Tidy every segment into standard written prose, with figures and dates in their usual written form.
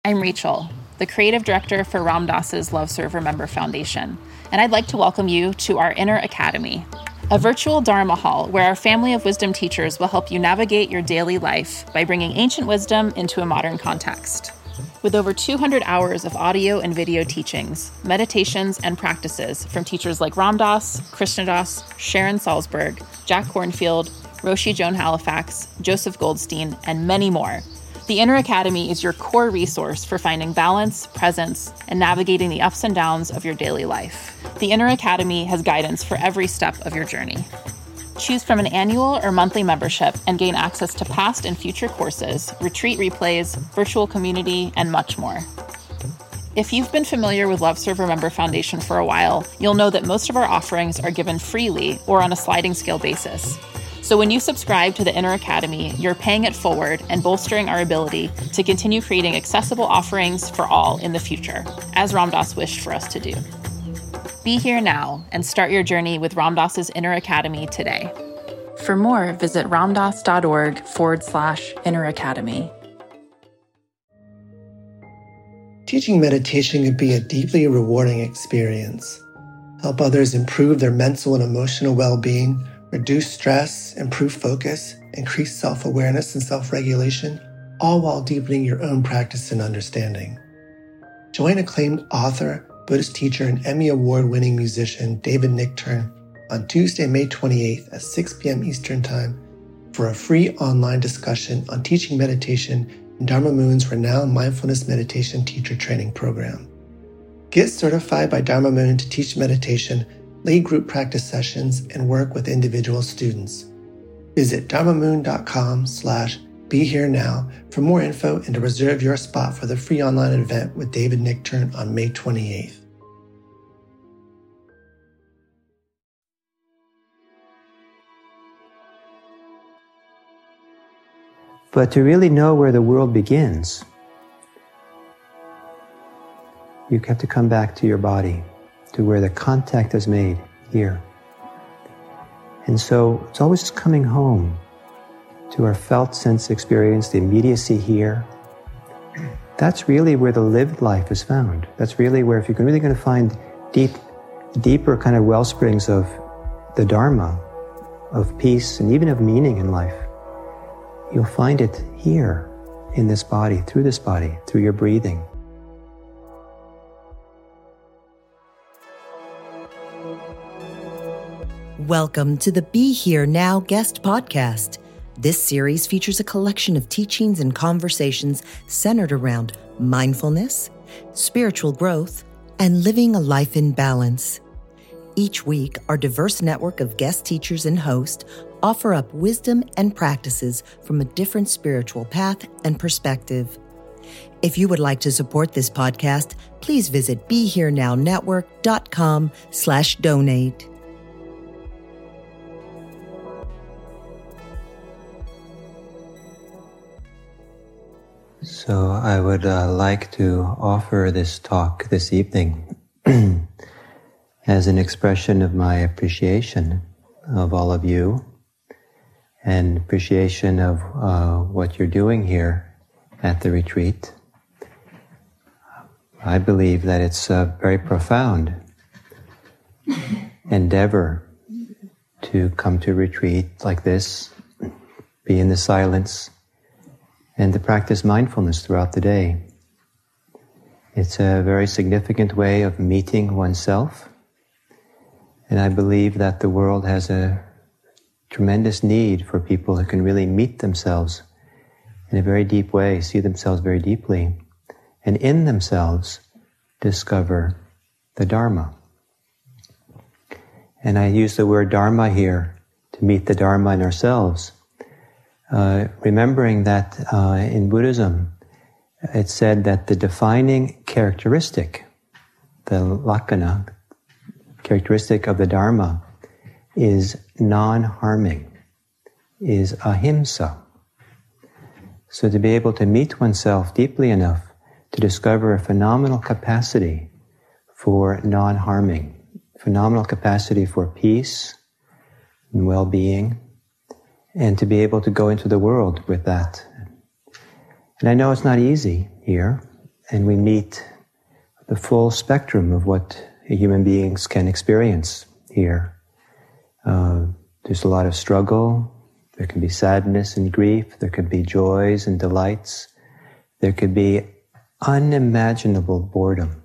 I'm Rachel, the creative director for Ram Dass's Love Serve Remember Foundation, and I'd like to welcome you to our Inner Academy, a virtual Dharma hall where our family of wisdom teachers will help you navigate your daily life by bringing ancient wisdom into a modern context. With over 200 hours of audio and video teachings, meditations, and practices from teachers like Ram Dass, Krishna Das, Sharon Salzberg, Jack Kornfield, Roshi Joan Halifax, Joseph Goldstein, and many more, the Inner Academy is your core resource for finding balance, presence, and navigating the ups and downs of your daily life. The Inner Academy has guidance for every step of your journey. Choose from an annual or monthly membership and gain access to past and future courses, retreat replays, virtual community, and much more. If you've been familiar with Love Serve Remember Foundation for a while, you'll know that most of our offerings are given freely or on a sliding scale basis. So when you subscribe to the Inner Academy, you're paying it forward and bolstering our ability to continue creating accessible offerings for all in the future, as Ram Dass wished for us to do. Be here now and start your journey with Ram Dass's Inner Academy today. For more, visit ramdass.org/Inner Academy. Teaching meditation can be a deeply rewarding experience. Help others improve their mental and emotional well-being, reduce stress, improve focus, increase self-awareness and self-regulation, all while deepening your own practice and understanding. Join acclaimed author, Buddhist teacher, and Emmy Award-winning musician David Nichtern on Tuesday, May 28th at 6 p.m. Eastern Time for a free online discussion on teaching meditation in Dharma Moon's renowned mindfulness meditation teacher training program. Get certified by Dharma Moon to teach meditation, lead group practice sessions, and work with individual students. Visit dharmamoon.com/BeHereNow for more info and to reserve your spot for the free online event with David Nichtern on May 28th. But to really know where the world begins, you have to come back to your body, to where the contact is made, here. And so it's always just coming home to our felt sense experience, the immediacy here. That's really where the lived life is found. That's really where, if you're really going to find deeper kind of well springs of the Dharma, of peace, and even of meaning in life, you'll find it here, in this body, through your breathing. Welcome to the Be Here Now guest podcast. This series features a collection of teachings and conversations centered around mindfulness, spiritual growth, and living a life in balance. Each week, our diverse network of guest teachers and hosts offer up wisdom and practices from a different spiritual path and perspective. If you would like to support this podcast, please visit BeHereNowNetwork.com/donate. So I would like to offer this talk this evening as an expression of my appreciation of all of you and appreciation of what you're doing here at the retreat. I believe that it's a very profound endeavor to come to retreat like this, be in the silence, and to practice mindfulness throughout the day. It's a very significant way of meeting oneself, and I believe that the world has a tremendous need for people who can really meet themselves in a very deep way, see themselves very deeply, and in themselves discover the Dharma. And I use the word Dharma here to meet the Dharma in ourselves, remembering that in Buddhism it's said that the defining characteristic, the lakkhana, characteristic of the Dharma, is non-harming, is ahimsa. So to be able to meet oneself deeply enough to discover a phenomenal capacity for non-harming, phenomenal capacity for peace and well-being, and to be able to go into the world with that. And I know it's not easy here. and we meet the full spectrum of what human beings can experience here. There's a lot of struggle. There can be sadness and grief. There can be joys and delights. There could be unimaginable boredom.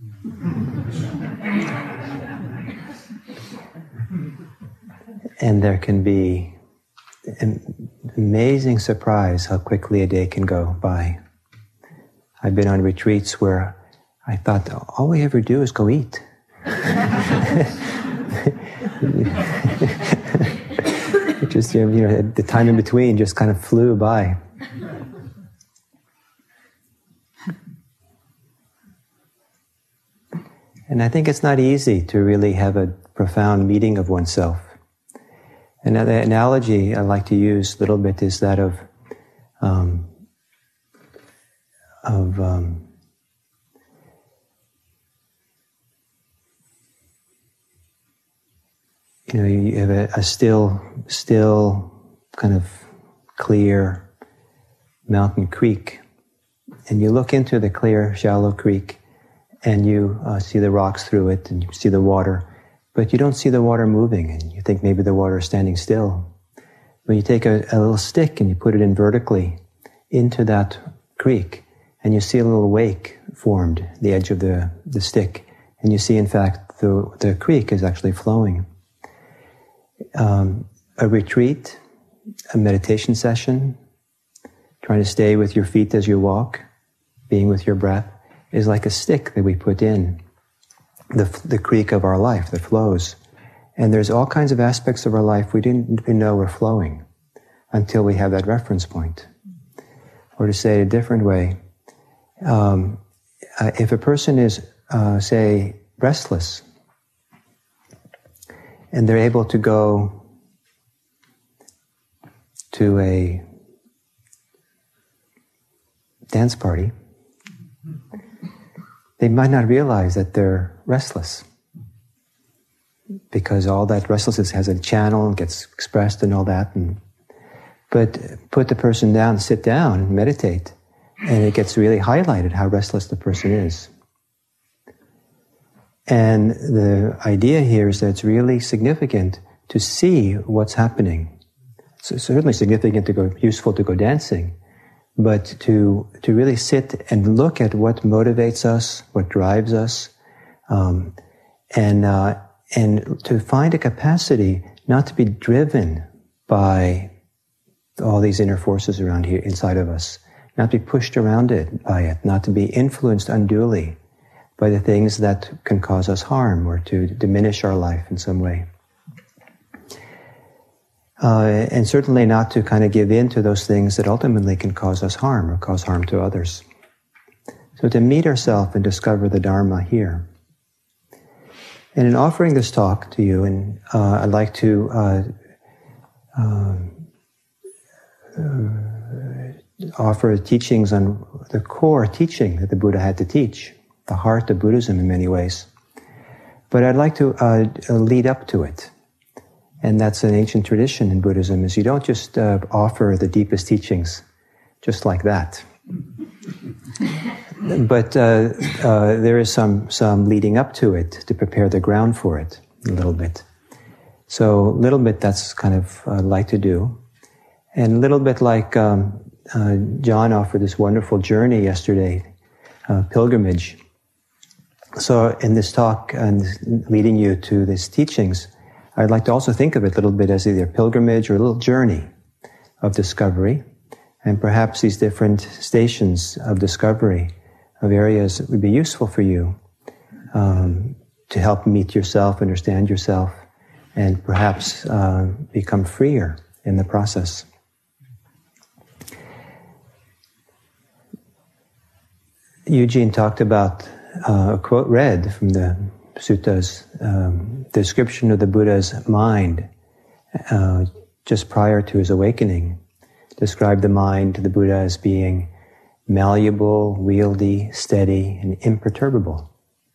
And there can be an amazing surprise how quickly a day can go by. I've been on retreats where I thought, all we ever do is go eat. Just, the time in between just kind of flew by. And I think it's not easy to really have a profound meeting of oneself. Another analogy I like to use a little bit is that of you have a still kind of clear mountain creek, and you look into the clear, shallow creek, and you see the rocks through it, and you see the water, but you don't see the water moving, and you think maybe the water is standing still. When you take a little stick and you put it in vertically into that creek, and you see a little wake formed, the edge of the stick, and you see, in fact, the creek is actually flowing. A retreat, a meditation session, trying to stay with your feet as you walk, being with your breath, is like a stick that we put in the creek of our life that flows. And there's all kinds of aspects of our life we didn't even know were flowing until we have that reference point. Or to say it a different way, if a person is, say, restless, and they're able to go to a dance party, they might not realize that they're restless, because all that restlessness has a channel and gets expressed and all that. But put the person down, sit down, meditate, and it gets really highlighted how restless the person is. And the idea here is that it's really significant to see what's happening. So it's certainly significant useful to go dancing, but to really sit and look at what motivates us, what drives us, and to find a capacity not to be driven by all these inner forces around here inside of us, not to be pushed around by it, not to be influenced unduly by the things that can cause us harm or to diminish our life in some way. And certainly not to kind of give in to those things that ultimately can cause us harm or cause harm to others. So to meet ourselves and discover the Dharma here. And in offering this talk to you, and I'd like to offer teachings on the core teaching that the Buddha had to teach, the heart of Buddhism in many ways. But I'd like to lead up to it. And that's an ancient tradition in Buddhism, is you don't just offer the deepest teachings just like that. But there is some leading up to it to prepare the ground for it a little bit. So a little bit that's kind of like to do. And a little bit like John offered this wonderful journey yesterday, pilgrimage. So in this talk and leading you to these teachings, I'd like to also think of it a little bit as either a pilgrimage or a little journey of discovery, and perhaps these different stations of discovery of areas that would be useful for you to help meet yourself, understand yourself, and perhaps become freer in the process. Eugene talked about a quote read from the suttas, description of the Buddha's mind just prior to his awakening. Described the mind to the Buddha as being malleable, wieldy, steady, and imperturbable.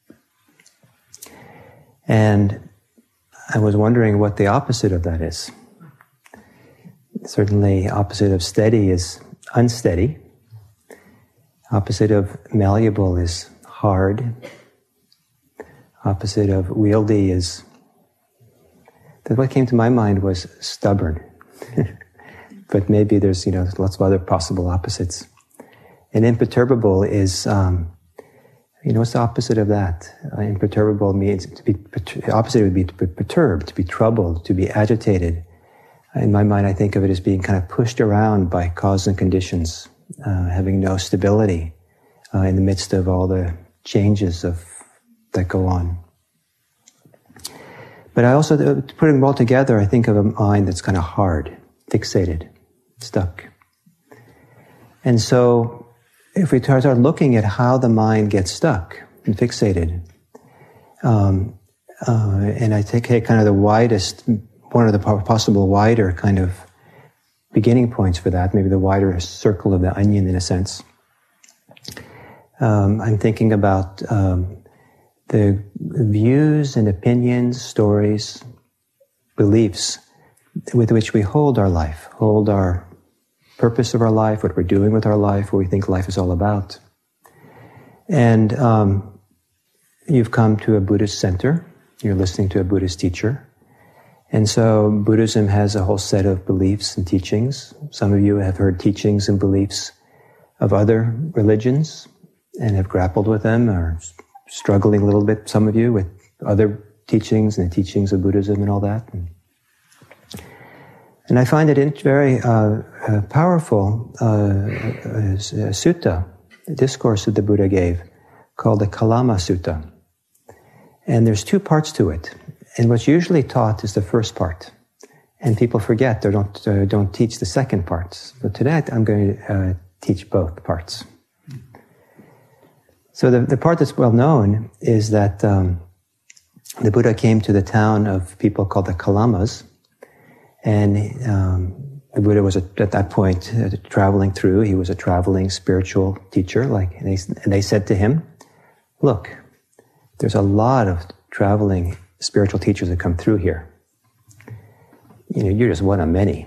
And I was wondering what the opposite of that is. Certainly, opposite of steady is unsteady. Opposite of malleable is hard. Opposite of wieldy is... What came to my mind was stubborn. But maybe there's, lots of other possible opposites. And imperturbable is, what's the opposite of that? Imperturbable means the opposite would be to be perturbed, to be troubled, to be agitated. In my mind, I think of it as being kind of pushed around by cause and conditions, having no stability in the midst of all the changes that go on. But I also, putting them all together, I think of a mind that's kind of hard, fixated, stuck. And so, if we start looking at how the mind gets stuck and fixated, and I take kind of the widest, one of the possible wider kind of beginning points for that, maybe the wider circle of the onion in a sense, I'm thinking about the views and opinions, stories, beliefs with which we hold our life, hold our purpose of our life, what we're doing with our life, what we think life is all about. And you've come to a Buddhist center, you're listening to a Buddhist teacher, and so Buddhism has a whole set of beliefs and teachings. Some of you have heard teachings and beliefs of other religions and have grappled with them, or struggling a little bit, some of you, with other teachings and the teachings of Buddhism and all that. And I find it very powerful, a sutta, a discourse that the Buddha gave, called the Kalama Sutta. And there's two parts to it. And what's usually taught is the first part. And people forget, they don't teach the second part. But today I'm going to teach both parts. So the part that's well known is that the Buddha came to the town of people called the Kalamas, and the Buddha was at that point traveling through. He was a traveling spiritual teacher, and they said to him, "Look, there's a lot of traveling spiritual teachers that come through here. You're just one of many."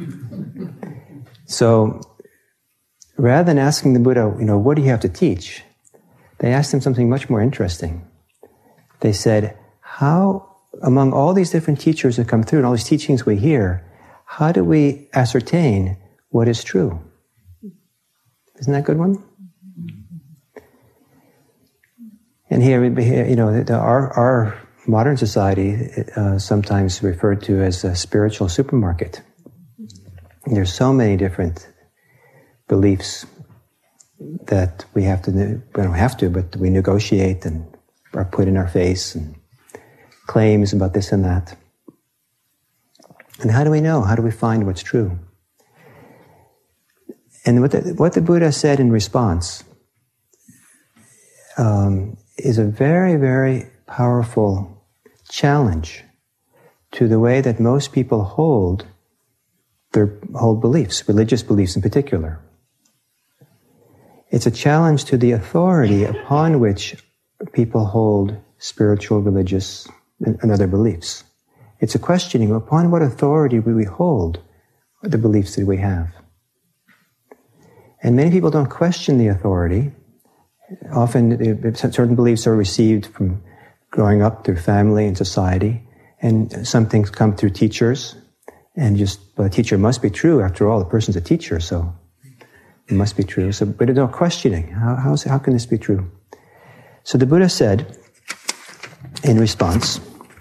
So rather than asking the Buddha, what do you have to teach? They asked him something much more interesting. They said, how, among all these different teachers that come through and all these teachings we hear, how do we ascertain what is true? Isn't that a good one? And here, our modern society sometimes referred to as a spiritual supermarket. And there's so many different beliefs that we don't have to, but we negotiate and are put in our face, and claims about this and that. And how do we know? How do we find what's true? And what the Buddha said in response is a very, very powerful challenge to the way that most people hold beliefs, religious beliefs in particular. It's a challenge to the authority upon which people hold spiritual, religious, and other beliefs. It's a questioning upon what authority do we hold the beliefs that we have. And many people don't question the authority. Often certain beliefs are received from growing up through family and society, and some things come through teachers, and the teacher must be true. After all, the person's a teacher, so it must be true. So, but no questioning. How can this be true? So the Buddha said, in response,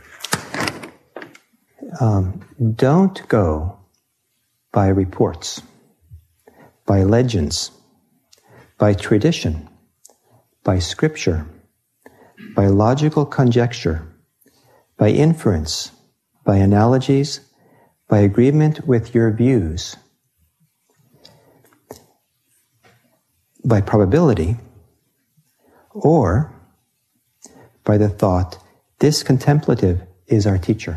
don't go by reports, by legends, by tradition, by scripture, by logical conjecture, by inference, by analogies, by agreement with your views, by probability, or by the thought, this contemplative is our teacher.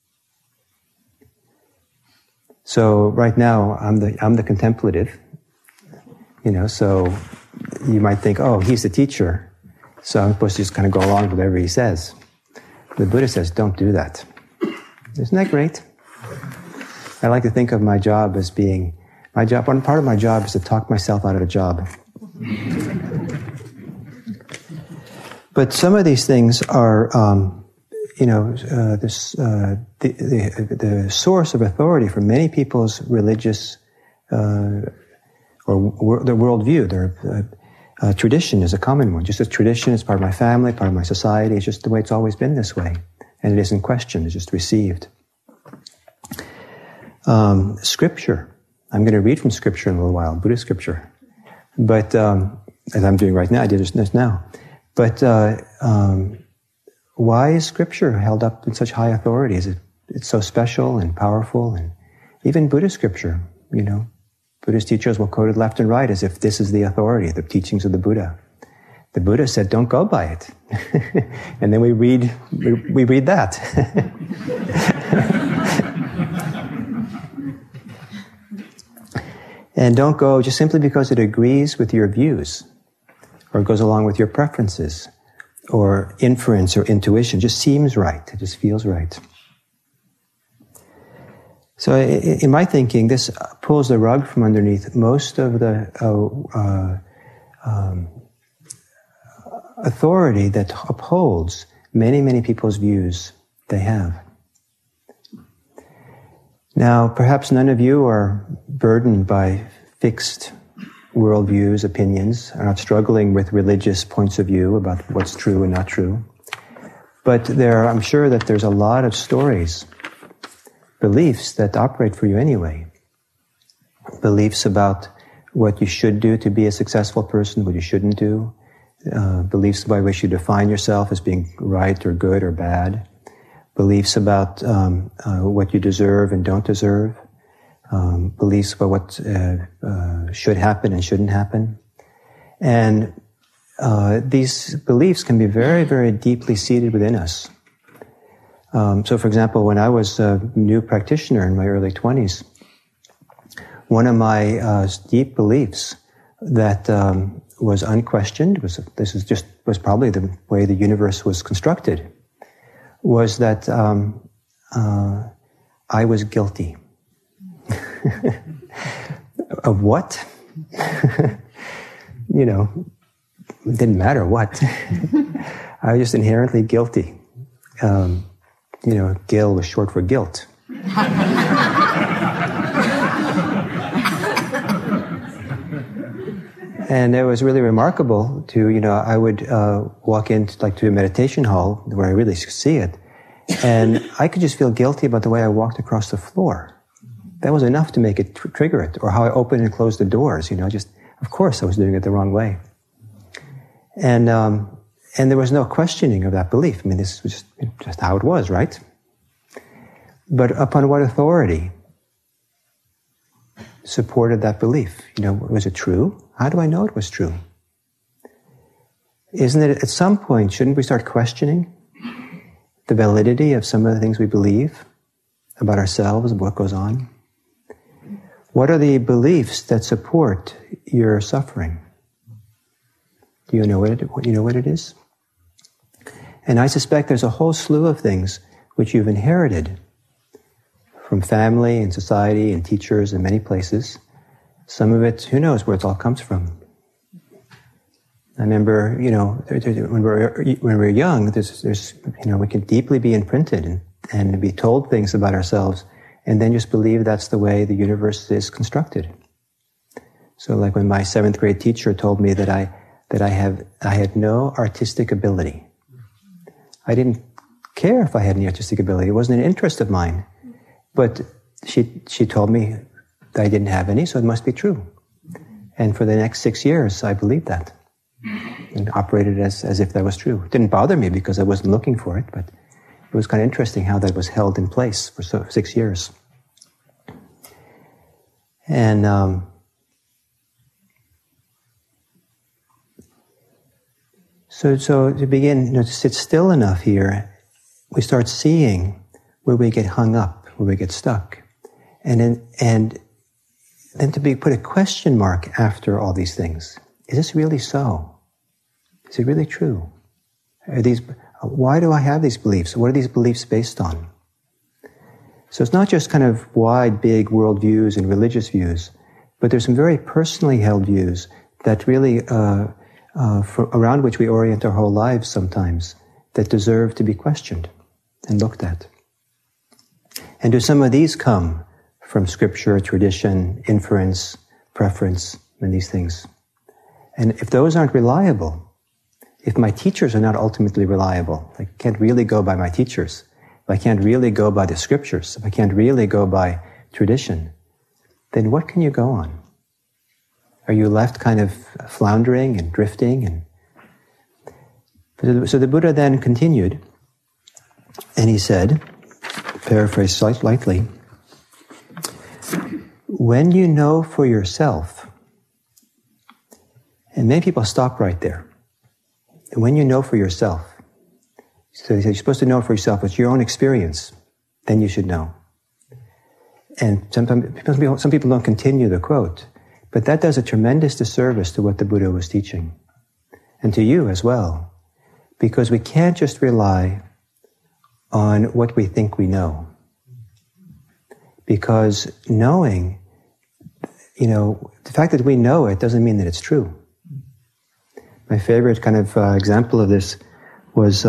So right now, I'm the contemplative, so you might think, oh, he's the teacher, so I'm supposed to just kind of go along with whatever he says. The Buddha says, don't do that. Isn't that great? I like to think of my job as being, one part of my job is to talk myself out of a job. But some of these things are, the source of authority for many people's religious or their worldview. Their tradition is a common one. Just as tradition is part of my family, part of my society. It's just the way it's always been this way. And it isn't questioned, it's just received. Scripture. I'm going to read from Scripture in a little while, Buddhist Scripture. But, as I'm doing right now, I did this now. But why is Scripture held up in such high authority? It's so special and powerful, and even Buddhist Scripture, Buddhist teachers will quote it left and right as if this is the authority, the teachings of the Buddha. The Buddha said, don't go by it. And then we read that. And don't go just simply because it agrees with your views, or goes along with your preferences, or inference or intuition. Just seems right. It just feels right. So in my thinking, this pulls the rug from underneath most of the authority that upholds many, many people's views they have. Now, perhaps none of you are burdened by fixed worldviews, opinions, are not struggling with religious points of view about what's true and not true. But I'm sure that there's a lot of stories, beliefs that operate for you anyway. Beliefs about what you should do to be a successful person, what you shouldn't do. Beliefs by which you define yourself as being right or good or bad. Beliefs about what you deserve and don't deserve. Beliefs about what should happen and shouldn't happen. And these beliefs can be very, very deeply seated within us. So, for example, when I was a new practitioner in my early 20s, one of my deep beliefs that was unquestioned, was probably the way the universe was constructed, was that I was guilty. Of what? It didn't matter what. I was just inherently guilty. Gil was short for guilt. And it was really remarkable to, I would walk to a meditation hall where I really could see it, and I could just feel guilty about the way I walked across the floor. That was enough to make it trigger it, or how I opened and closed the doors. Of course I was doing it the wrong way. And there was no questioning of that belief. I mean, this was just how it was, right? But upon what authority supported that belief? Was it true? How do I know it was true? Isn't it, at some point, shouldn't we start questioning the validity of some of the things we believe about ourselves and what goes on? What are the beliefs that support your suffering? Do you know what it is? And I suspect there's a whole slew of things which you've inherited from family and society and teachers in many places. Some of it, who knows where it all comes from. I remember, when we're young, we can deeply be imprinted and be told things about ourselves, and then just believe that's the way the universe is constructed. So, like when my 7th grade teacher told me that I had no artistic ability. I didn't care if I had any artistic ability. It wasn't an interest of mine. But she told me that I didn't have any, so it must be true. And for the next 6 years, I believed that. And operated as if that was true. It didn't bother me because I wasn't looking for it, but it was kind of interesting how that was held in place for 6 years. And so to begin, to sit still enough here, we start seeing where we get hung up, where we get stuck, and then to put a question mark after all these things. Is this really so? Is it really true? Why do I have these beliefs? What are these beliefs based on? So it's not just kind of wide, big worldviews and religious views, but there's some very personally held views that really around which we orient our whole lives sometimes, that deserve to be questioned and looked at. And do some of these come from scripture, tradition, inference, preference, and these things? And if those aren't reliable, if my teachers are not ultimately reliable, I can't really go by my teachers, if I can't really go by the scriptures, if I can't really go by tradition, then what can you go on? Are you left kind of floundering and drifting? So the Buddha then continued, and he said, paraphrase slightly, when you know for yourself, and many people stop right there, when you know for yourself, so he said, you're supposed to know for yourself, it's your own experience, then you should know. And some people don't continue the quote, but that does a tremendous disservice to what the Buddha was teaching, and to you as well, because we can't just rely on what we think we know. Because knowing, the fact that we know it doesn't mean that it's true. My favorite kind of example of this was,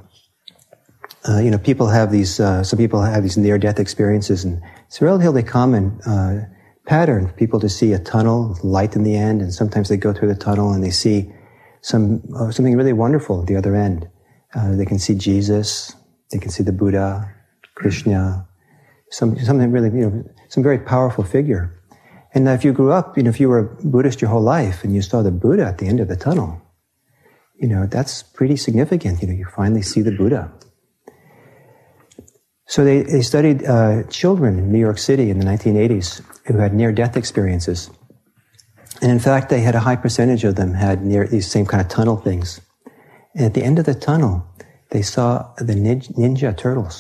people have these, some people have these near-death experiences, and it's a relatively common pattern for people to see a tunnel with light in the end, and sometimes they go through the tunnel and they see something really wonderful at the other end. They can see Jesus, they can see the Buddha, Krishna, something really, some very powerful figure. And if you grew up, if you were a Buddhist your whole life and you saw the Buddha at the end of the tunnel, that's pretty significant. You finally see the Buddha. So they studied children in New York City in the 1980s who had near-death experiences. And in fact, they had a high percentage of them had these same kind of tunnel things. And at the end of the tunnel, they saw the Ninja Turtles.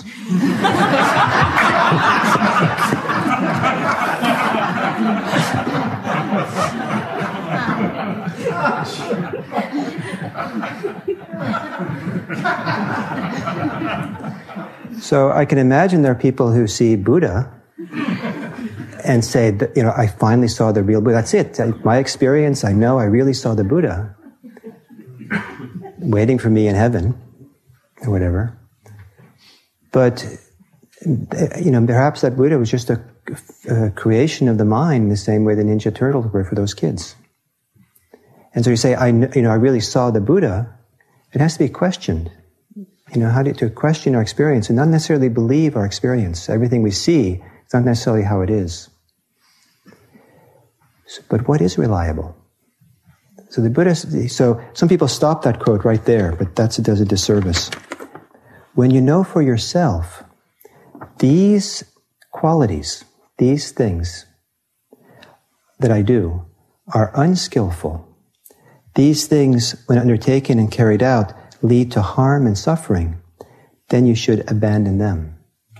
So I can imagine there are people who see Buddha and say, that, I finally saw the real Buddha. That's it. My experience, I know I really saw the Buddha waiting for me in heaven or whatever. But, perhaps that Buddha was just a creation of the mind in the same way the Ninja Turtles were for those kids. And so you say, I really saw the Buddha. It has to be questioned. To question our experience and not necessarily believe our experience. Everything we see is not necessarily how it is. But what is reliable? So the Buddha, some people stop that quote right there, but that does a disservice. When you know for yourself, these qualities, these things that I do are unskillful. These things, when undertaken and carried out, lead to harm and suffering, then you should abandon them.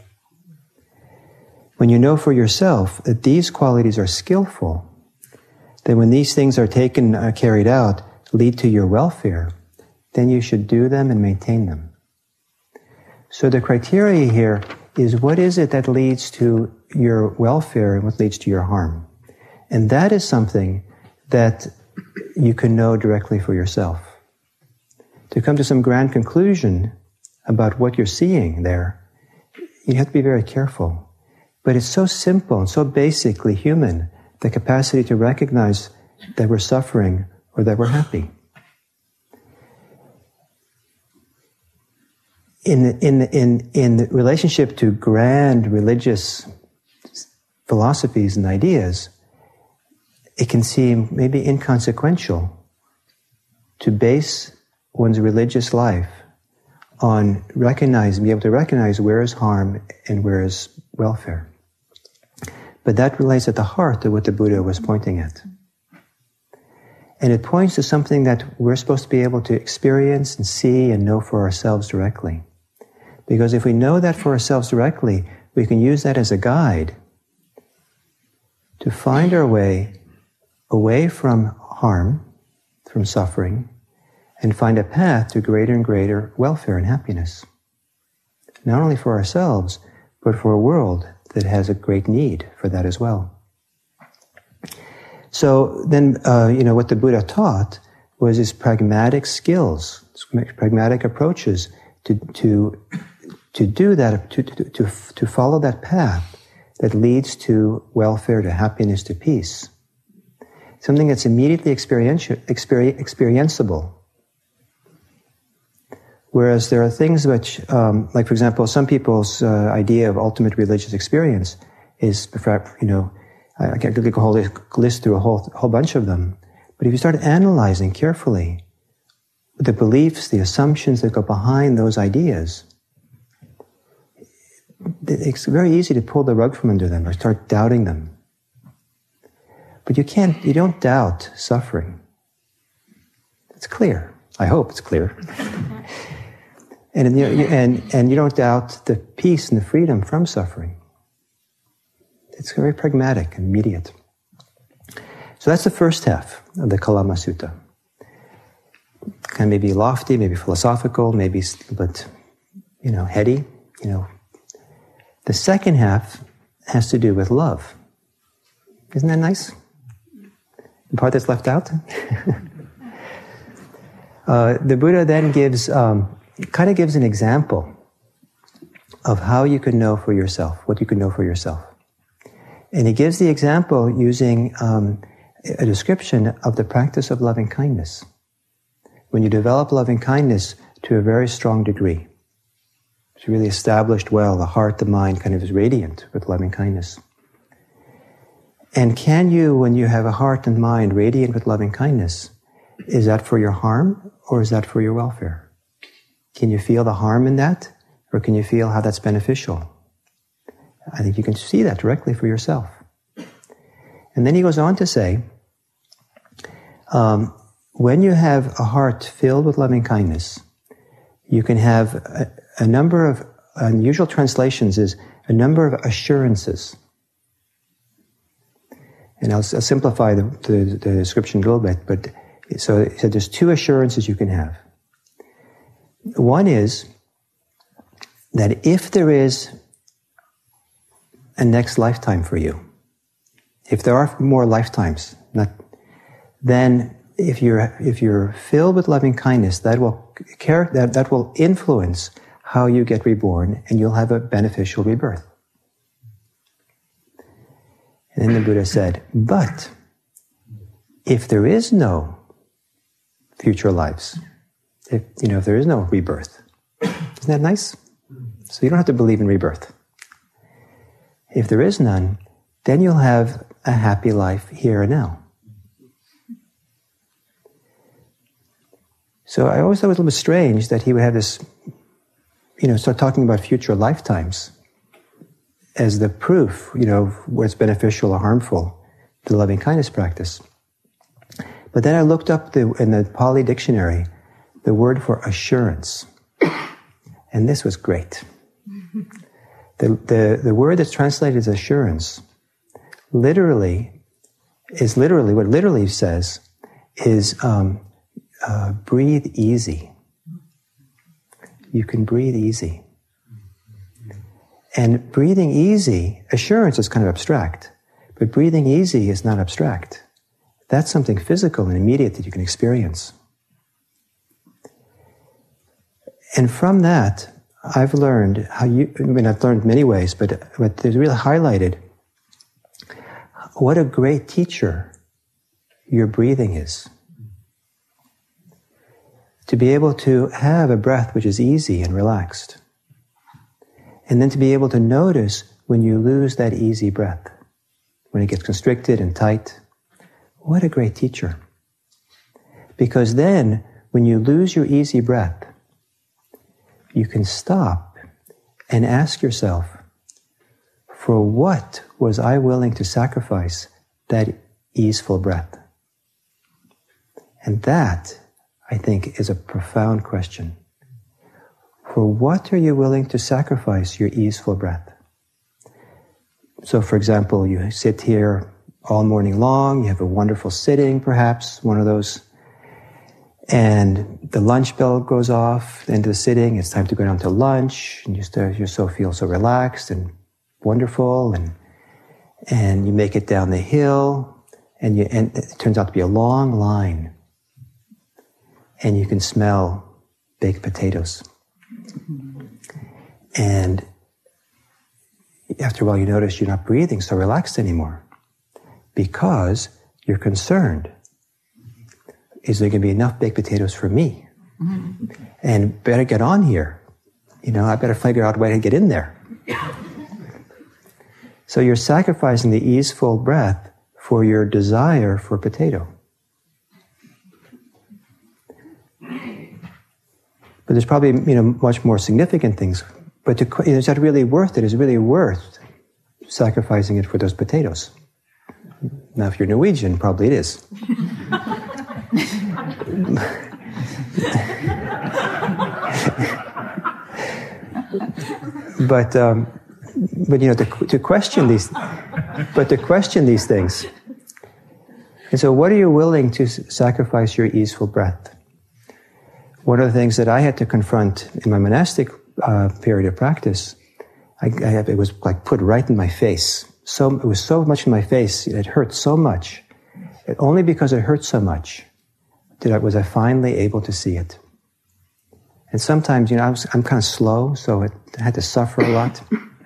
When you know for yourself that these qualities are skillful, then when these things are taken, carried out, lead to your welfare, then you should do them and maintain them. So the criteria here is what is it that leads to your welfare and what leads to your harm. And that is something that you can know directly for yourself. To come to some grand conclusion about what you're seeing there, you have to be very careful. But it's so simple and so basically human, the capacity to recognize that we're suffering or that we're happy. In the relationship to grand religious philosophies and ideas, it can seem maybe inconsequential to base one's religious life on being able to recognize where is harm and where is welfare. But that relates at the heart of what the Buddha was pointing at. And it points to something that we're supposed to be able to experience and see and know for ourselves directly. Because if we know that for ourselves directly, we can use that as a guide to find our way away from harm, from suffering, and find a path to greater and greater welfare and happiness. Not only for ourselves, but for a world that has a great need for that as well. So then, what the Buddha taught was his pragmatic skills, pragmatic approaches to do that, to follow that path that leads to welfare, to happiness, to peace. Something that's immediately experienceable. Whereas there are things which, like for example, some people's idea of ultimate religious experience is, I can't really list through a whole bunch of them. But if you start analyzing carefully the beliefs, the assumptions that go behind those ideas, it's very easy to pull the rug from under them or start doubting them. But you don't doubt suffering. It's clear. I hope it's clear. And you don't doubt the peace and the freedom from suffering. It's very pragmatic and immediate. So that's the first half of the Kalama Sutta. Kind of maybe lofty, maybe philosophical, maybe but heady. The second half has to do with love. Isn't that nice? The part that's left out. The Buddha then gives an example of how you can know for yourself, what you can know for yourself. And he gives the example using a description of the practice of loving kindness. When you develop loving kindness to a very strong degree, it's really established well, the heart, the mind kind of is radiant with loving kindness. And can you, when you have a heart and mind radiant with loving kindness, is that for your harm or is that for your welfare? Can you feel the harm in that, or can you feel how that's beneficial? I think you can see that directly for yourself. And then he goes on to say, when you have a heart filled with loving kindness, you can have a number of, unusual translations is a number of assurances. And I'll simplify the description a little bit, but so he said there's two assurances you can have. One is that if there is a next lifetime for you, if there are more lifetimes, then if you're filled with loving kindness, that will influence how you get reborn, and you'll have a beneficial rebirth. And then the Buddha said, but if there is no future lives, if there is no rebirth, isn't that nice? So you don't have to believe in rebirth. If there is none, then you'll have a happy life here and now. So I always thought it was a little bit strange that he would have this, start talking about future lifetimes as the proof, where it's beneficial or harmful, the loving kindness practice. But then I looked up in the Pali dictionary, the word for assurance. And this was great. The word that's translated as assurance what literally says is breathe easy. You can breathe easy. And breathing easy, assurance is kind of abstract, but breathing easy is not abstract. That's something physical and immediate that you can experience. And from that, I've learned I've learned many ways, but it's really highlighted what a great teacher your breathing is. To be able to have a breath which is easy and relaxed. And then to be able to notice when you lose that easy breath, when it gets constricted and tight. What a great teacher. Because then, when you lose your easy breath, you can stop and ask yourself, for what was I willing to sacrifice that easeful breath? And that, I think, is a profound question. For what are you willing to sacrifice your easeful breath? So, for example, you sit here all morning long, you have a wonderful sitting, perhaps, one of those, and the lunch bell goes off, into the sitting, it's time to go down to lunch, and you feel so relaxed and wonderful, and you make it down the hill, and it turns out to be a long line. and you can smell baked potatoes. And after a while you notice you're not breathing so relaxed anymore because you're concerned. Is there going to be enough baked potatoes for me? And better get on here. I better figure out a way to get in there. So you're sacrificing the easeful breath for your desire for potato. But there's probably, much more significant things. But is that really worth it? Is it really worth sacrificing it for those potatoes? Now, if you're Norwegian, probably it is. But to question these things. And so, what are you willing to sacrifice your easeful breath? One of the things that I had to confront in my monastic period of practice, it was like put right in my face. It was so much in my face, it hurt so much. Only because it hurt so much was I finally able to see it. And sometimes, I'm kind of slow, so I had to suffer a lot.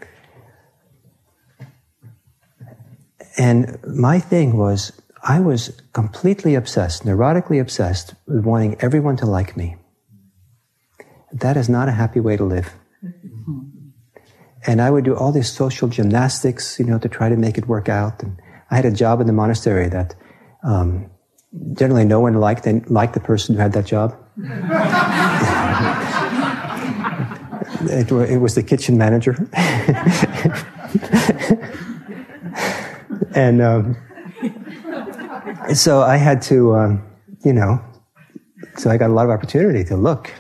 And my thing was, I was completely obsessed, neurotically obsessed with wanting everyone to like me. That is not a happy way to live. And I would do all these social gymnastics, to try to make it work out. And I had a job in the monastery that generally no one liked the person who had that job. It was the kitchen manager. And so I had to, so I got a lot of opportunity to look.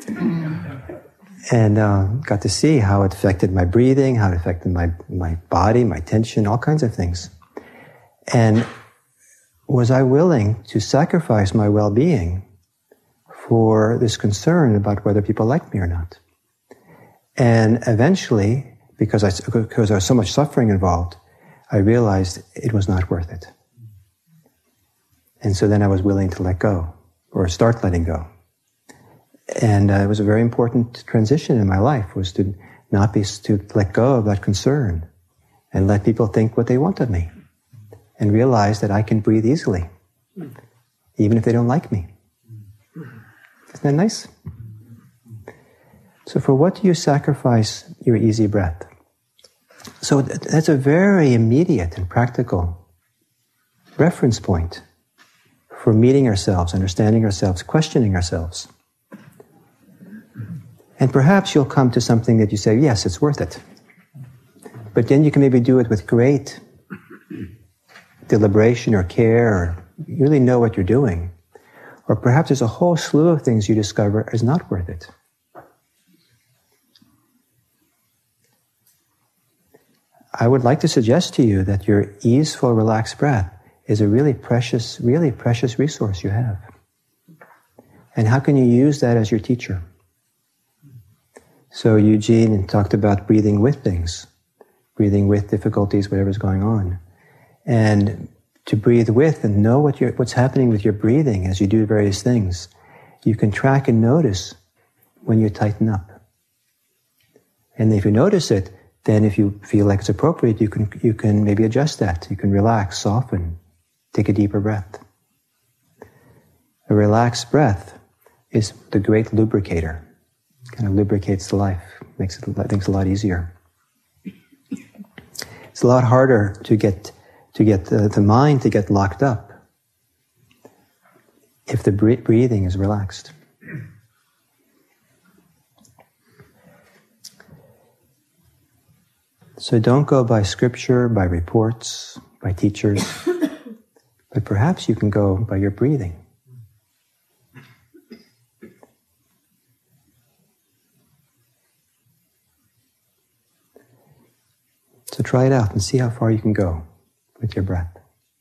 And got to see how it affected my breathing, how it affected my body, my tension, all kinds of things. And was I willing to sacrifice my well-being for this concern about whether people like me or not? And eventually, because there was so much suffering involved, I realized it was not worth it. And so then I was willing to let go, or start letting go. And it was a very important transition in my life, was to let go of that concern and let people think what they want of me and realize that I can breathe easily, even if they don't like me. Isn't that nice? So for what do you sacrifice your easy breath? So that's a very immediate and practical reference point for meeting ourselves, understanding ourselves, questioning ourselves. And perhaps you'll come to something that you say, yes, it's worth it. But then you can maybe do it with great deliberation or care, or you really know what you're doing. Or perhaps there's a whole slew of things you discover is not worth it. I would like to suggest to you that your easeful, relaxed breath is a really precious resource you have. And how can you use that as your teacher? So Eugene talked about breathing with things, breathing with difficulties, whatever's going on. And to breathe with and know what's happening with your breathing as you do various things, you can track and notice when you tighten up. And if you notice it, then if you feel like it's appropriate, you can maybe adjust that. You can relax, soften, take a deeper breath. A relaxed breath is the great lubricator. Kind of lubricates the life, makes things a lot easier. It's a lot harder to get the mind to get locked up if the breathing is relaxed. So don't go by scripture, by reports, by teachers, but perhaps you can go by your breathing. So try it out and see how far you can go with your breath.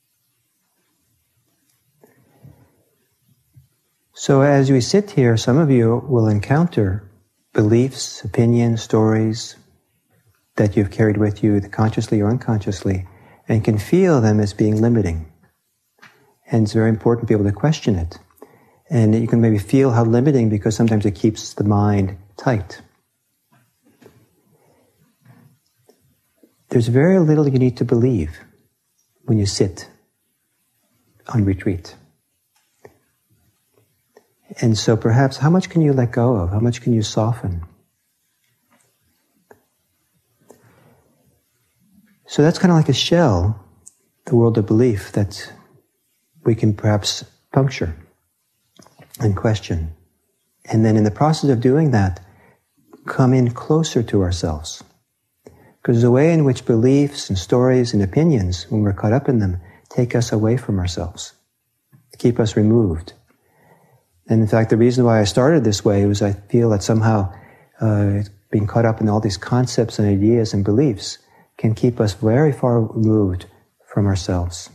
So as we sit here, some of you will encounter beliefs, opinions, stories that you've carried with you, consciously or unconsciously, and can feel them as being limiting. And it's very important to be able to question it. And you can maybe feel how limiting, because sometimes it keeps the mind tight. There's very little you need to believe when you sit on retreat. And so perhaps, how much can you let go of? How much can you soften? So that's kind of like a shell, the world of belief, that we can perhaps puncture and question. And then in the process of doing that, come in closer to ourselves. Because the way in which beliefs and stories and opinions, when we're caught up in them, take us away from ourselves, keep us removed. And in fact, the reason why I started this way was I feel that somehow being caught up in all these concepts and ideas and beliefs can keep us very far removed from ourselves.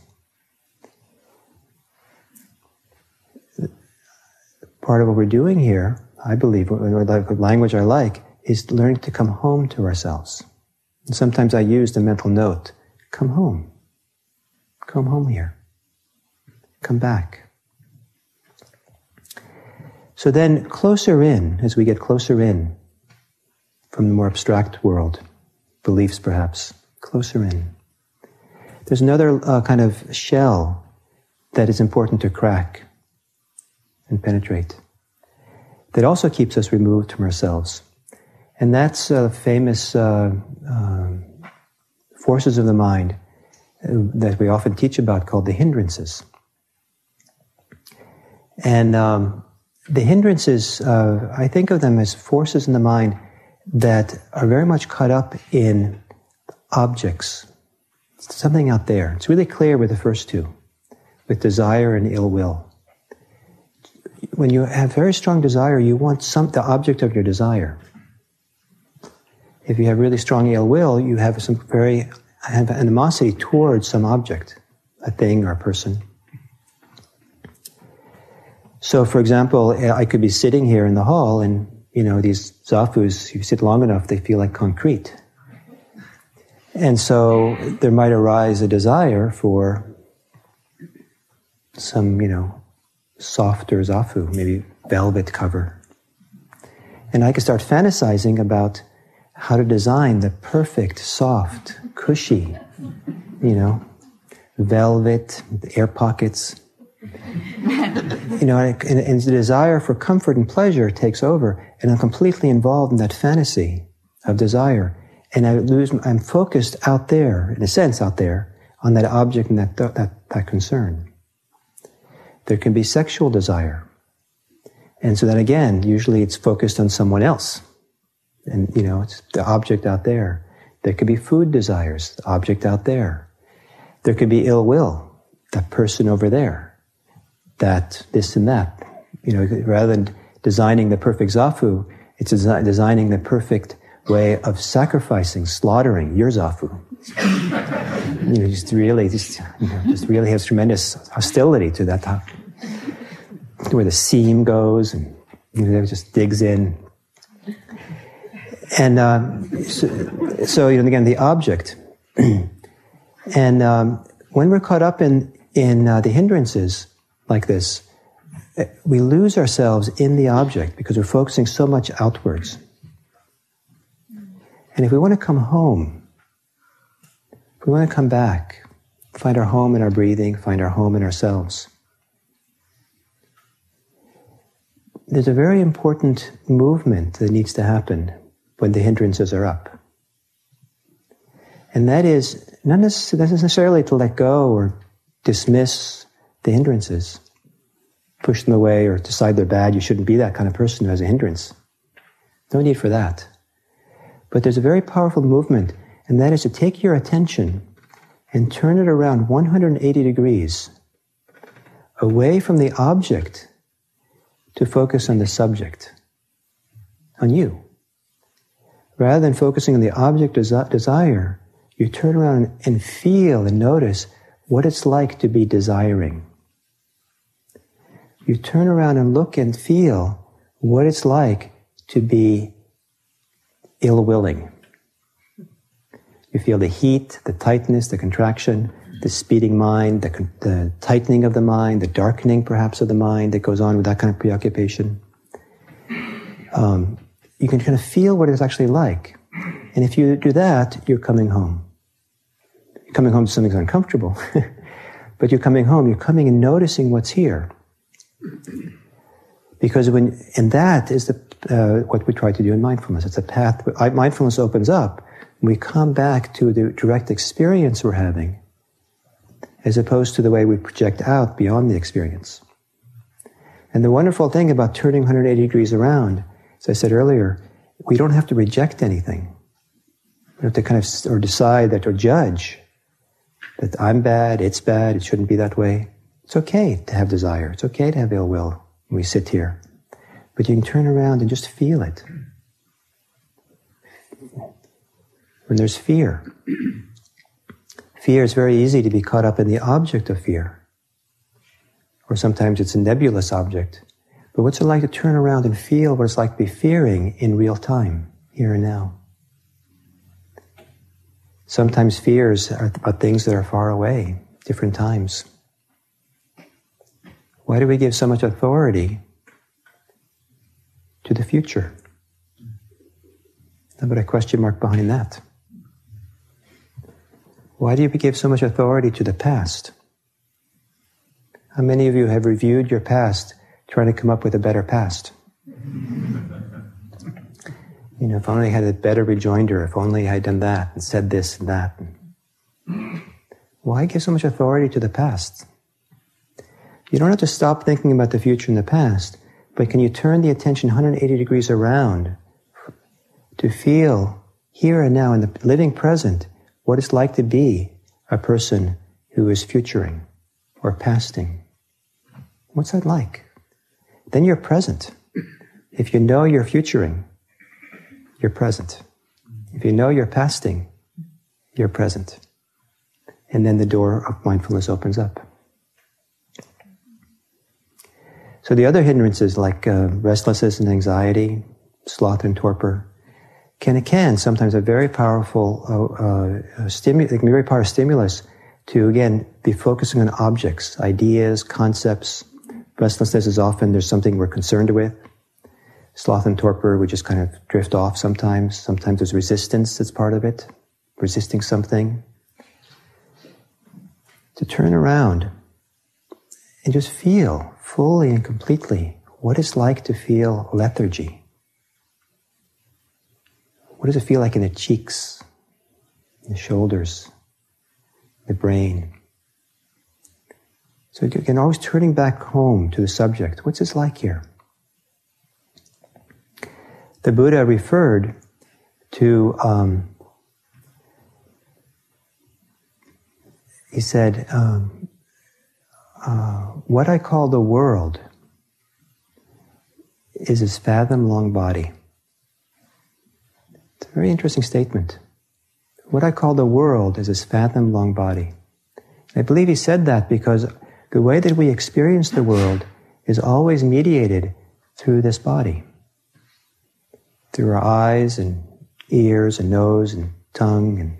Part of what we're doing here, I believe, or the language I like, is learning to come home to ourselves. And sometimes I use the mental note, come home. Come home here. Come back. So then, closer in, as we get closer in from the more abstract world, beliefs perhaps, closer in, there's another kind of shell that is important to crack and penetrate, that also keeps us removed from ourselves. And that's famous forces of the mind that we often teach about, called the hindrances. And the hindrances, I think of them as forces in the mind that are very much caught up in objects, something out there. It's really clear with the first two, with desire and ill will. When you have very strong desire, you want the object of your desire. If you have really strong ill will, you have animosity towards some object, a thing or a person. So, for example, I could be sitting here in the hall, and these zafus, you sit long enough, they feel like concrete. And so there might arise a desire for some, softer zafu, maybe velvet cover. And I could start fantasizing about how to design the perfect, soft, cushy, velvet, air pockets. And the desire for comfort and pleasure takes over, and I'm completely involved in that fantasy of desire. And I'm focused out there, in a sense out there, on that object and that concern. There can be sexual desire. And so then again, usually it's focused on someone else. And, it's the object out there. There could be food desires, the object out there. There could be ill will, that person over there, that this and that. Rather than designing the perfect zafu, it's designing the perfect way of sacrificing, slaughtering your zafu. Just really has tremendous hostility to that, where the seam goes, and it just digs in. And so again, the object. And when we're caught up in the hindrances like this, we lose ourselves in the object because we're focusing so much outwards. And if we want to come home, if we want to come back, find our home in our breathing, find our home in ourselves, there's a very important movement that needs to happen when the hindrances are up. And that is not necessarily to let go or dismiss the hindrances, push them away or decide they're bad. You shouldn't be that kind of person who has a hindrance. No need for that. But there's a very powerful movement, and that is to take your attention and turn it around 180 degrees away from the object to focus on the subject, on you. Rather than focusing on the object desire, you turn around and feel and notice what it's like to be desiring. You turn around and look and feel what it's like to be ill-willing. You feel the heat, the tightness, the contraction, the speeding mind, the tightening of the mind, the darkening perhaps of the mind that goes on with that kind of preoccupation. You can kind of feel what it's actually like. And if you do that, you're coming home. You're coming home to something that's uncomfortable. But you're coming home, you're coming and noticing what's here. Because and that is what we try to do in mindfulness. It's a path. Mindfulness opens up. We come back to the direct experience we're having, as opposed to the way we project out beyond the experience. And the wonderful thing about turning 180 degrees around, as I said earlier, we don't have to reject anything. We have to kind of, or decide that, or judge that I'm bad, it's bad, it shouldn't be that way. It's okay to have desire. It's okay to have ill will when we sit here. But you can turn around and just feel it. When there's fear, fear is very easy to be caught up in the object of fear. Or sometimes it's a nebulous object. But what's it like to turn around and feel what it's like to be fearing in real time, here and now? Sometimes fears are about things that are far away, different times. Why do we give so much authority to the future? How about a question mark behind that? Why do you give so much authority to the past? How many of you have reviewed your past trying to come up with a better past? If only I had a better rejoinder, if only I had done that and said this and that. Why give so much authority to the past? You don't have to stop thinking about the future and the past, but can you turn the attention 180 degrees around to feel here and now in the living present what it's like to be a person who is futuring or pasting? What's that like? Then you're present. If you know you're futuring, you're present. If you know you're pasting, you're present. And then the door of mindfulness opens up. So the other hindrances like restlessness and anxiety, sloth and torpor, can sometimes a very powerful very powerful stimulus to, again, be focusing on objects, ideas, concepts. Restlessness is often there's something we're concerned with. Sloth and torpor, we just kind of drift off sometimes. Sometimes there's resistance that's part of it, resisting something. To turn around and just feel fully and completely what it's like to feel lethargy. What does it feel like in the cheeks, in the shoulders, the brain? So again, always turning back home to the subject. What's this like here? The Buddha referred to, he said, what I call the world is his fathom-long body. It's a very interesting statement. What I call the world is his fathom-long body. I believe he said that because the way that we experience the world is always mediated through this body. Through our eyes and ears and nose and tongue and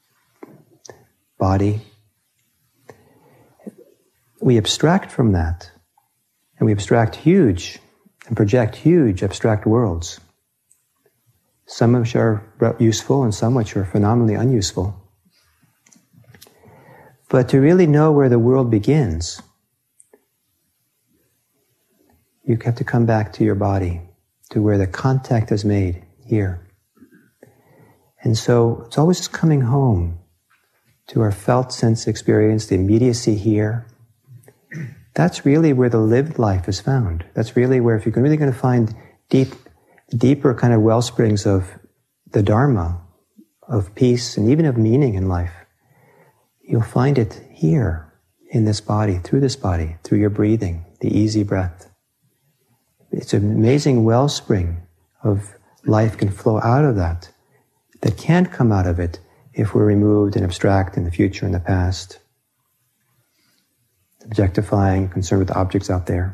body. We abstract from that, and we abstract huge and project huge abstract worlds. Some of which are useful and some which are phenomenally unuseful. But to really know where the world begins, you have to come back to your body, to where the contact is made, here. And so it's always just coming home to our felt sense experience, the immediacy here. That's really where the lived life is found. That's really where, if you're really going to find deeper kind of well springs of the Dharma, of peace, and even of meaning in life, you'll find it here, in this body, through your breathing, the easy breath. It's an amazing wellspring of life can flow out of that can't come out of it if we're removed and abstract in the future and the past, objectifying, concerned with the objects out there.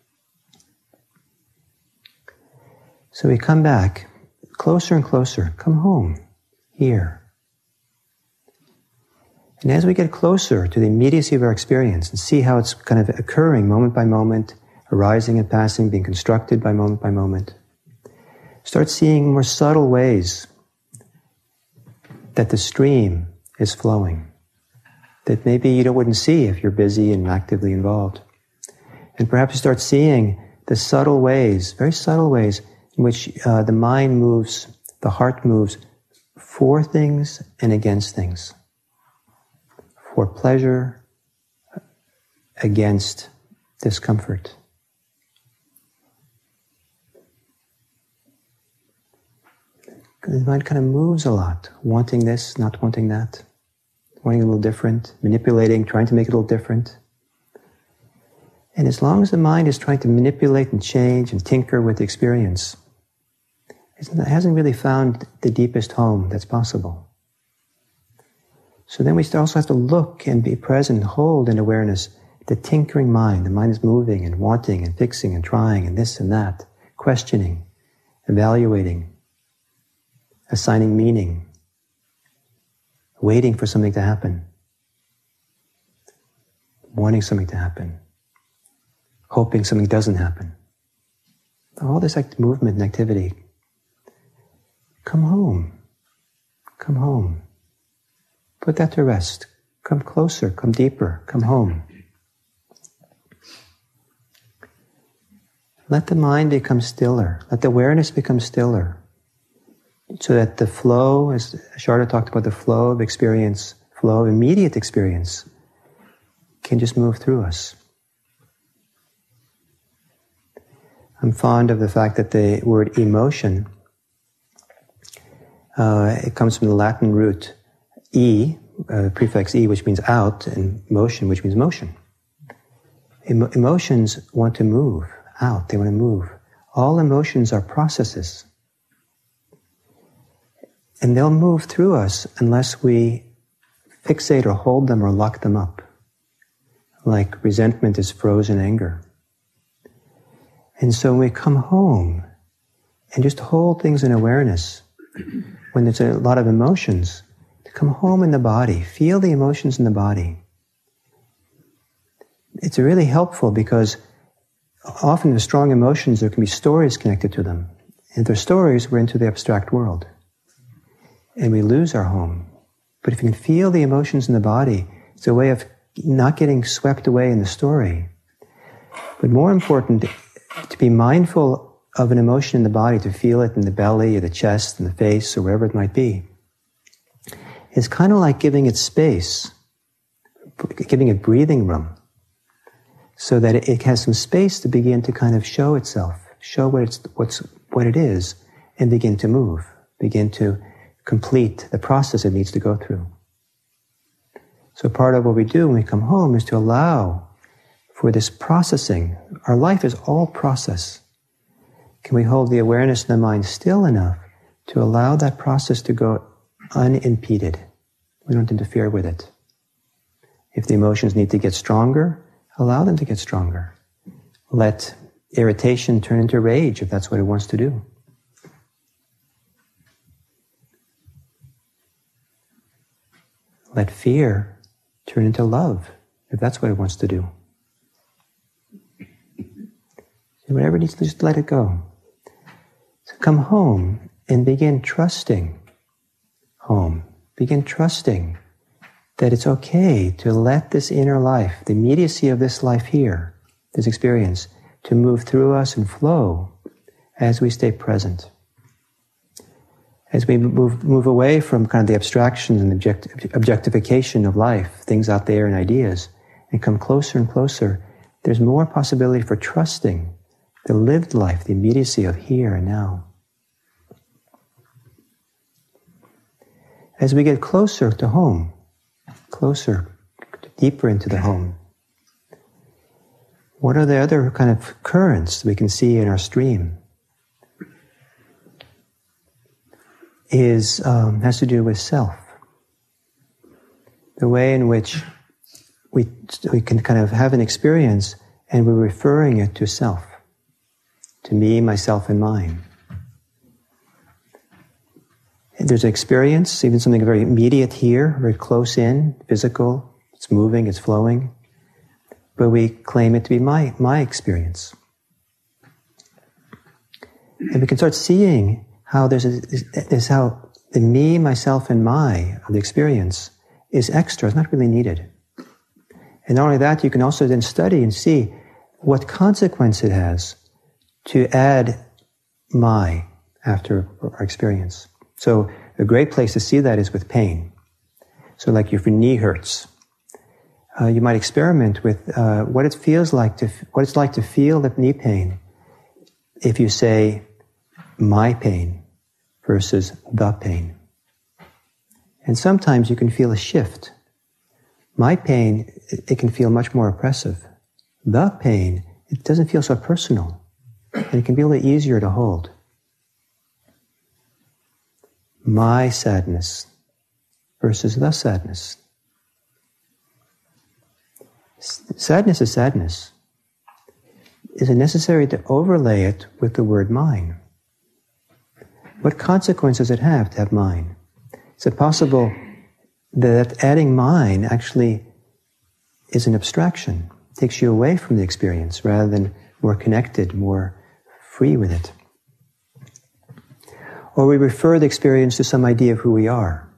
So we come back closer and closer, come home, here. And as we get closer to the immediacy of our experience and see how it's kind of occurring moment by moment, arising and passing, being constructed by moment, start seeing more subtle ways that the stream is flowing, that maybe you wouldn't see if you're busy and actively involved. And perhaps you start seeing the subtle ways, very subtle ways, in which the mind moves, the heart moves for things and against things. For pleasure, against discomfort. The mind kind of moves a lot, wanting this, not wanting that, wanting a little different, manipulating, trying to make it a little different. And as long as the mind is trying to manipulate and change and tinker with the experience, it hasn't really found the deepest home that's possible. So then we also have to look and be present, hold in awareness the tinkering mind. The mind is moving and wanting and fixing and trying and this and that, questioning, evaluating, assigning meaning, waiting for something to happen, wanting something to happen, hoping something doesn't happen. All this movement and activity. Come home. Come home. Put that to rest. Come closer, come deeper, come home. Let the mind become stiller. Let the awareness become stiller. So that the flow, as Sharda talked about, the flow of experience, flow of immediate experience, can just move through us. I'm fond of the fact that the word emotion, it comes from the Latin root prefix E, which means out, and motion, which means motion. Emotions want to move out, they want to move. All emotions are processes. And they'll move through us unless we fixate or hold them or lock them up. Like resentment is frozen anger. And so when we come home and just hold things in awareness, when there's a lot of emotions, to come home in the body, feel the emotions in the body. It's really helpful because often the strong emotions, there can be stories connected to them. And if they're stories, we're into the abstract world. And we lose our home. But if you can feel the emotions in the body, it's a way of not getting swept away in the story. But more important, to be mindful of an emotion in the body, to feel it in the belly or the chest and the face or wherever it might be, is kind of like giving it space, giving it breathing room, so that it has some space to begin to kind of show itself, show what it is, and begin to move, begin to complete the process it needs to go through. So part of what we do when we come home is to allow for this processing. Our life is all process. Can we hold the awareness in the mind still enough to allow that process to go unimpeded? We don't interfere with it. If the emotions need to get stronger, allow them to get stronger. Let irritation turn into rage if that's what it wants to do. Let fear turn into love if that's what it wants to do. And whatever it needs to, just let it go. So come home and begin trusting home. Begin trusting that it's okay to let this inner life, the immediacy of this life here, this experience, to move through us and flow as we stay present. As we move away from kind of the abstractions and objectification of life, things out there and ideas, and come closer and closer, there's more possibility for trusting the lived life, the immediacy of here and now. As we get closer to home, closer, deeper into the home, what are the other kind of currents we can see in our stream? Has to do with self. The way in which we can kind of have an experience and we're referring it to self, to me, myself, and mine. There's an experience, even something very immediate here, very close in, physical, it's moving, it's flowing, but we claim it to be my experience. And we can start seeing how there's how the me, myself, and my of the experience is extra, it's not really needed. And not only that, you can also then study and see what consequence it has to add my after our experience. So a great place to see that is with pain. So like if your knee hurts, you might experiment with what it feels like what it's like to feel the knee pain if you say my pain versus the pain. And sometimes you can feel a shift. My pain, it can feel much more oppressive. The pain, it doesn't feel so personal. And it can be a little easier to hold. My sadness versus the sadness. Sadness is sadness. Is it necessary to overlay it with the word mine? What consequence does it have to have mine? Is it possible that adding mine actually is an abstraction, takes you away from the experience rather than more connected, more free with it? Or we refer the experience to some idea of who we are.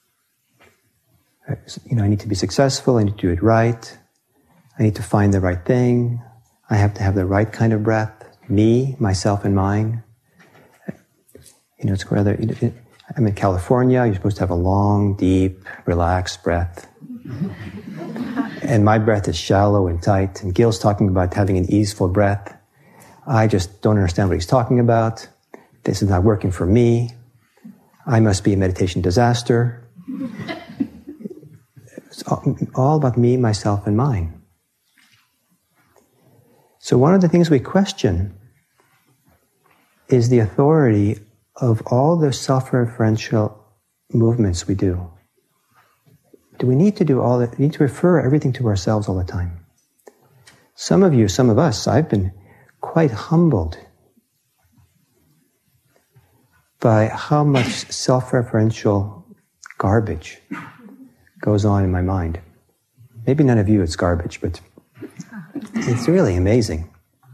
I need to be successful, I need to do it right, I need to find the right thing, I have to have the right kind of breath, me, myself, and mine. It's rather, I'm in California, you're supposed to have a long, deep, relaxed breath. And my breath is shallow and tight, and Gil's talking about having an easeful breath. I just don't understand what he's talking about. This is not working for me. I must be a meditation disaster. It's all about me, myself, and mine. So one of the things we question is the authority of all the self-referential movements we do. Do we need to do all that? We need to refer everything to ourselves all the time. Some of you, some of us, I've been quite humbled by how much self-referential garbage goes on in my mind. Maybe none of you it's garbage, but it's really amazing.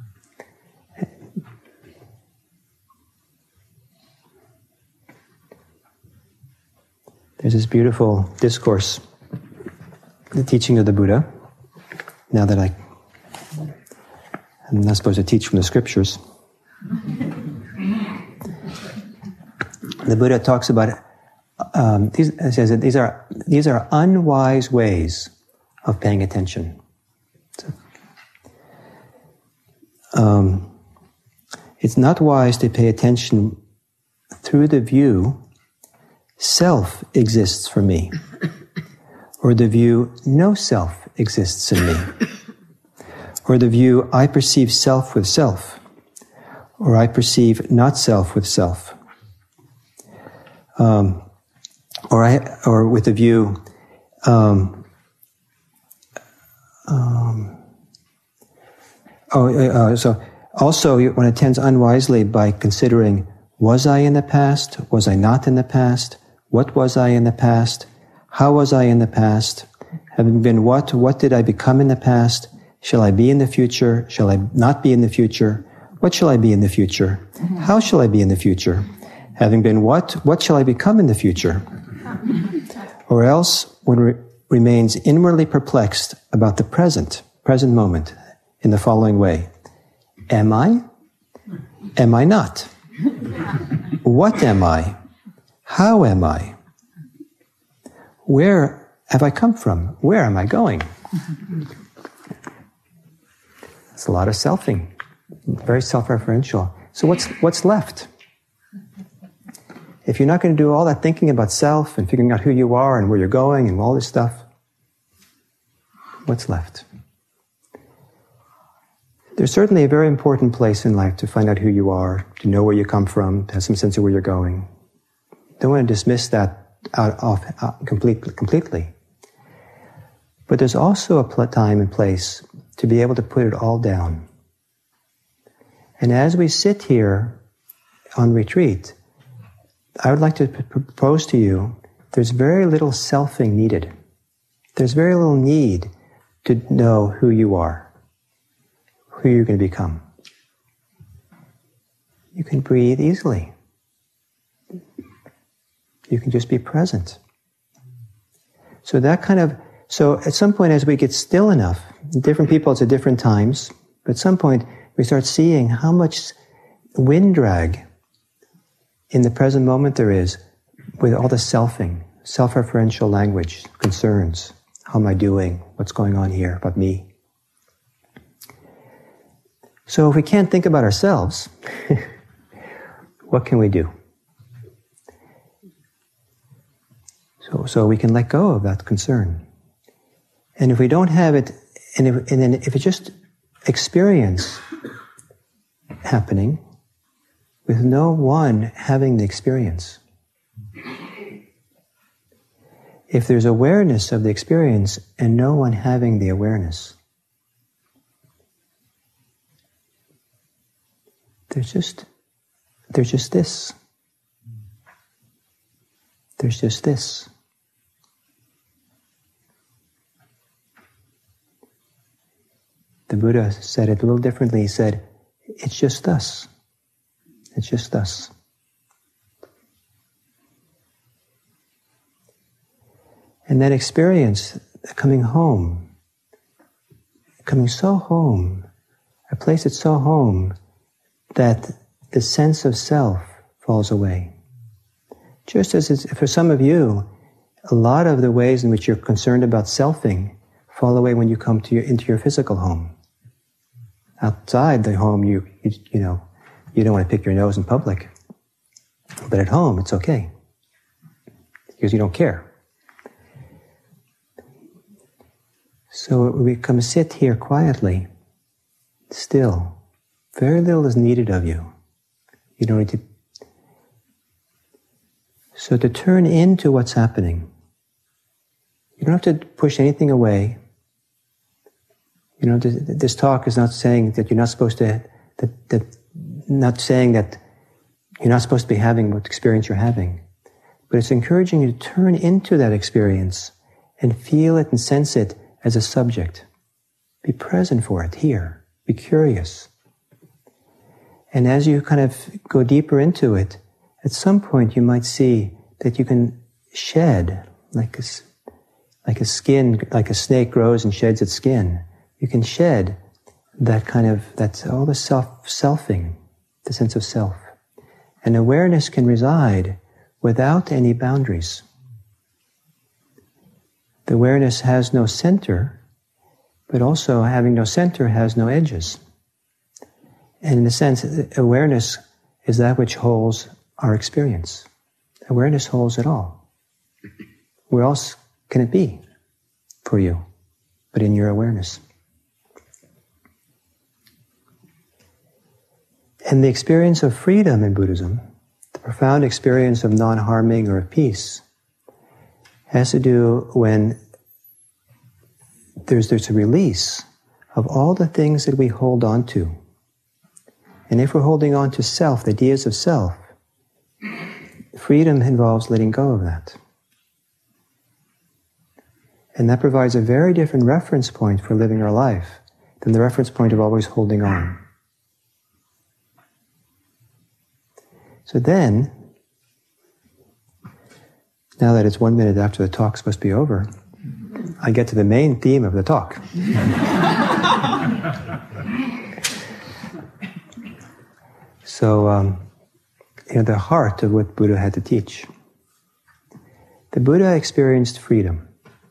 There's this beautiful discourse, the teaching of the Buddha. Now that I'm not supposed to teach from the scriptures. The Buddha talks about says that these are unwise ways of paying attention. It's not wise to pay attention through the view self exists for me, or the view no self exists in me, or the view I perceive self with self, or I perceive not self with self. Or with the view, so also one attends unwisely by considering, was I in the past? Was I not in the past? What was I in the past? How was I in the past? Having been what did I become in the past? Shall I be in the future? Shall I not be in the future? What shall I be in the future? How shall I be in the future? Having been what shall I become in the future? Or else one remains inwardly perplexed about the present moment in the following way. Am I? Am I not? What am I? How am I? Where have I come from? Where am I going? It's a lot of selfing, very self-referential. So what's left? If you're not going to do all that thinking about self and figuring out who you are and where you're going and all this stuff, what's left? There's certainly a very important place in life to find out who you are, to know where you come from, to have some sense of where you're going. Don't want to dismiss that completely. But there's also a time and place to be able to put it all down. And as we sit here on retreat, I would like to propose to you, there's very little selfing needed. There's very little need to know who you are, who you're going to become. You can breathe easily. You can just be present. So at some point as we get still enough, different people it's at different times, but at some point we start seeing how much wind drag in the present moment there is with all the selfing, self-referential language, concerns. How am I doing? What's going on here about me? So if we can't think about ourselves, what can we do? So we can let go of that concern. And if we don't have it, and if it's just experience happening with no one having the experience, if there's awareness of the experience and no one having the awareness, there's just this. There's just this. The Buddha said it a little differently. He said, it's just us. It's just us. And that experience, coming home, coming so home, a place that's so home that the sense of self falls away. Just as for some of you, a lot of the ways in which you're concerned about selfing fall away when you come into your physical home. Outside the home, you don't want to pick your nose in public. But at home, it's okay. Because you don't care. So we come sit here quietly, still. Very little is needed of you. You don't need to. So to turn into what's happening, you don't have to push anything away. You know, this talk is not saying that you're not supposed to, not saying that you're not supposed to be having what experience you're having. But it's encouraging you to turn into that experience and feel it and sense it as a subject. Be present for it here. Be curious. And as you kind of go deeper into it, at some point you might see that you can shed, like a snake grows and sheds its skin. You can shed that's all the selfing, the sense of self. And awareness can reside without any boundaries. The awareness has no center, but also having no center has no edges. And in a sense, awareness is that which holds our experience. Awareness holds it all. Where else can it be for you but in your awareness? And the experience of freedom in Buddhism, the profound experience of non-harming or of peace, has to do when there's a release of all the things that we hold on to. And if we're holding on to self, the ideas of self, freedom involves letting go of that. And that provides a very different reference point for living our life than the reference point of always holding on. So then, now that it's 1 minute after the talk's supposed to be over, I get to the main theme of the talk. So, the heart of what Buddha had to teach. The Buddha experienced freedom.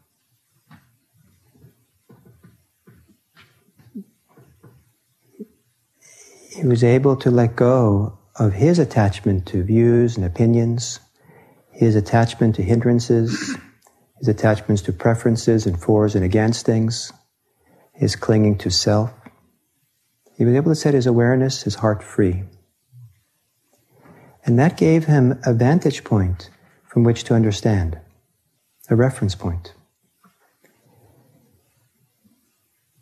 He was able to let go of his attachment to views and opinions, his attachment to hindrances, his attachments to preferences and fors and against things, his clinging to self. He was able to set his awareness, his heart free. And that gave him a vantage point from which to understand, a reference point.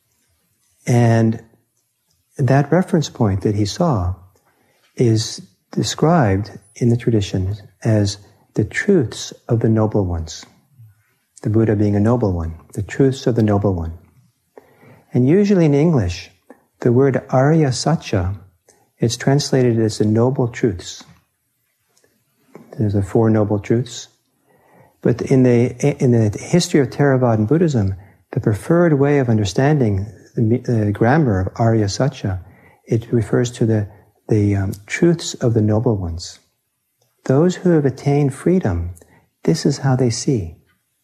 And that reference point that he saw is described in the tradition as the truths of the noble ones. The Buddha being a noble one, the truths of the noble one. And usually in English, the word Arya Satya is translated as the noble truths. There's the Four Noble Truths. But in the history of Theravadan Buddhism, the preferred way of understanding the grammar of Arya Satya, it refers to the truths of the noble ones. Those who have attained freedom, this is how they see.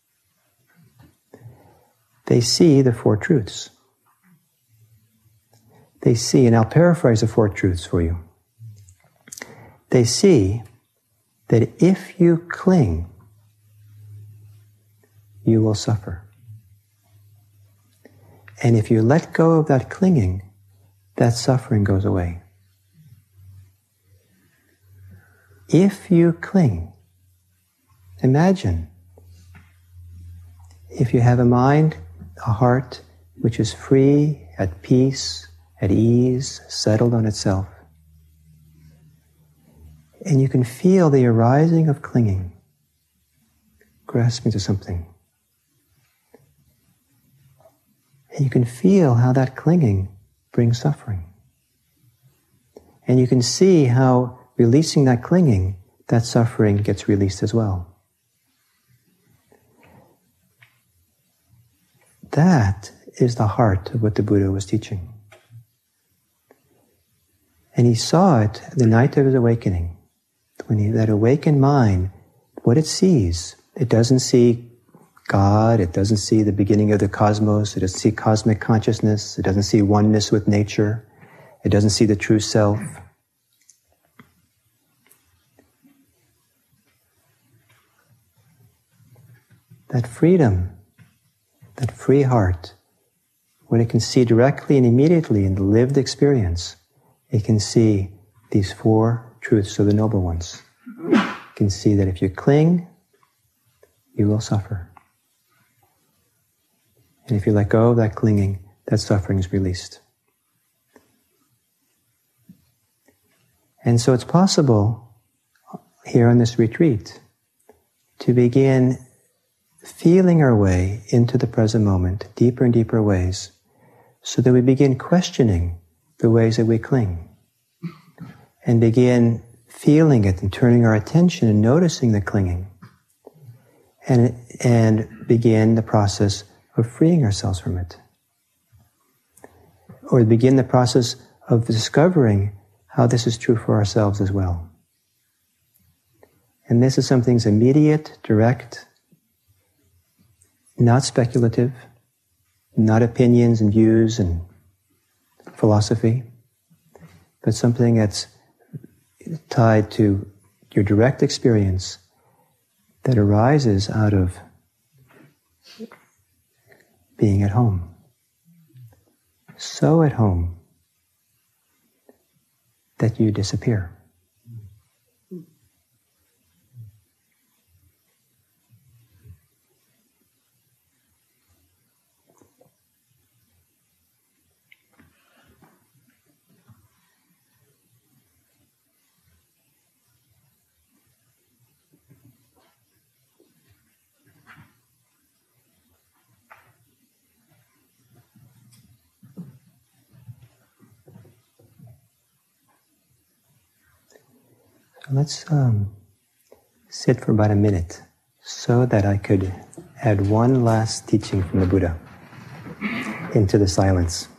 They see the Four Truths. They see, and I'll paraphrase the Four Truths for you. They see that if you cling, you will suffer. And if you let go of that clinging, that suffering goes away. If you cling, imagine if you have a mind, a heart, which is free, at peace, at ease, settled on itself. And you can feel the arising of clinging, grasping to something. And you can feel how that clinging brings suffering. And you can see how releasing that clinging, that suffering gets released as well. That is the heart of what the Buddha was teaching. And he saw it the night of his awakening. When that awakened mind, what it sees, it doesn't see God, it doesn't see the beginning of the cosmos, it doesn't see cosmic consciousness, it doesn't see oneness with nature, it doesn't see the true self. That freedom, that free heart, when it can see directly and immediately in the lived experience, it can see these four truths of the noble ones. It can see that if you cling, you will suffer. And if you let go of that clinging, that suffering is released. And so it's possible here on this retreat to begin feeling our way into the present moment, deeper and deeper ways, so that we begin questioning the ways that we cling, and begin feeling it and turning our attention and noticing the clinging, and begin the process of freeing ourselves from it. Or begin the process of discovering how this is true for ourselves as well. And this is something that's immediate, direct, not speculative, not opinions and views and philosophy, but something that's tied to your direct experience that arises out of being at home. So at home that you disappear. Let's sit for about a minute so that I could add one last teaching from the Buddha into the silence.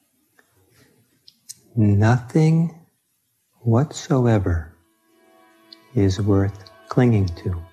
Nothing whatsoever is worth clinging to.